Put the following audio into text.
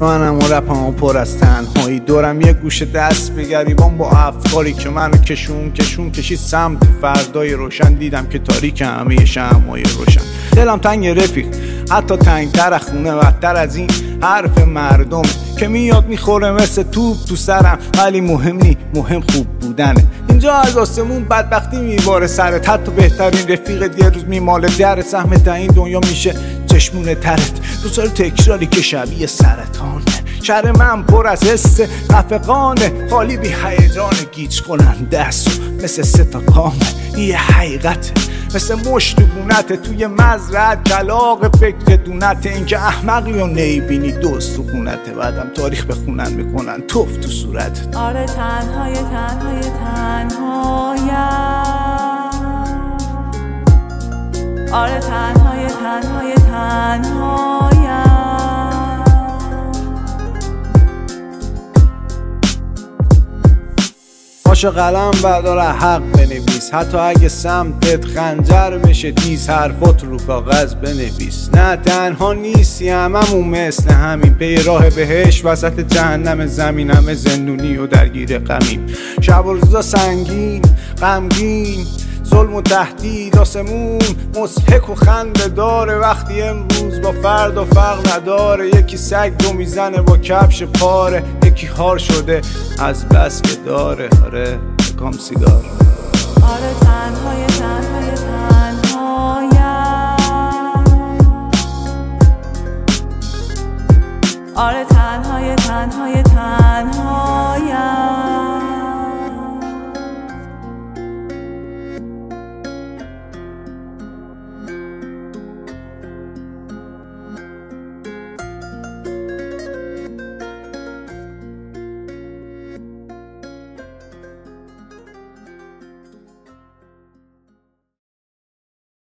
منم و رپمو پر از تنهایی، دورم یه گوشه دست به گریبان با افکاری که منو کشون کشید سمت فردای روشن. دیدم که تاریک همه شمعای روشن. دلم تنگ رفیق، حتی تنگتر از خونه، بدتر از این حرف مردم که میاد میخوره مثل توپ تو سرم. ولی مهم نی، مهم خوب بودنه. اینجا از آسمون بدبختی میباره سرت، حتی بهترین رفیقت یه روز میماله در سهمت. این دنیا میشه چشمونه ترت، دوسار تکراری که شبیه سرطانه. شهر من پر از حس خفقانه، خالی بی هیجان گیج کننده است، مثل 3 تا کامه. یه حقیقته مثل مشت بونته توی مزرعه، کلاغ فکر دونته. اینکه احمقی و نیبینی دوست تو خونته، بعدم تاریخ بخونن میکنن توف تو صورتت. آره تنهای آره تنهای پاشو قلم بردار حق بنویس، حتی اگه سمتت خنجر بشه تیز، حرفات رو کاغذ بنویس. نه تنها نیستی، هممون مثل همین، پی راه بهش وسط جهنم زمین. همه زندونی و درگیر غمیم، شب و روزا سنگین غمگین، ظلم و تهدید. آسمون مضحک و خنده داره، وقتی امروز با فردا فرق نداره. یکی سگ دو میزنه با کفش پاره، یکی هار شده از بس که داره. آره کام سیگار. آره تنهای آره تنهای